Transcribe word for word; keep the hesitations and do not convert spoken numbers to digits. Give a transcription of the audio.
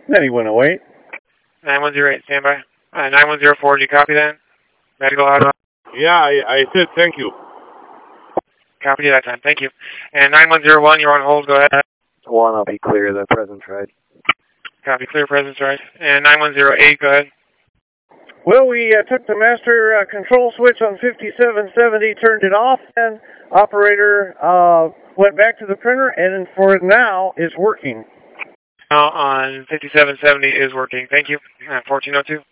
Then he went away. nine one zero eight, standby. Uh, nine one zero four, do you copy that? Medical auto. Yeah, I, I said thank you. Copy that time, thank you. And nine one zero one, you're on hold, go ahead. One, I'll be clear, the presence right. Copy, clear presence right. And nine one zero eight, go ahead. Well, we uh, took the master uh, control switch on fifty-seven seventy, turned it off, and operator uh, went back to the printer, and for now, is working. Now on fifty-seven seventy is working. Thank you. Uh, fourteen oh two.